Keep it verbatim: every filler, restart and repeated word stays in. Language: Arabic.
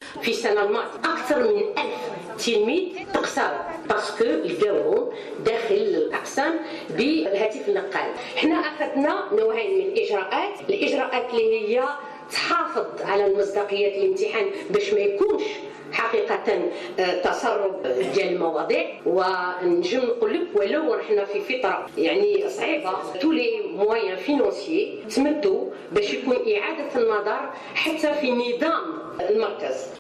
في السنه الماضيه اكثر من ألف تلميذ تقصروا باسكو لقاوهم داخل الاقسام بالهاتف النقال. حنا اخذنا نوعين من الاجراءات، الاجراءات اللي هي تحافظ على المصداقيه الامتحان باش ما يكونش حقيقه تسرب ديال المواضيع، ونجم نقول لك ولو نحن في فتره يعني صعيبه تو لي مويان فينونسيي تمدوا باش يكون اعاده النظر حتى في نظام المركز.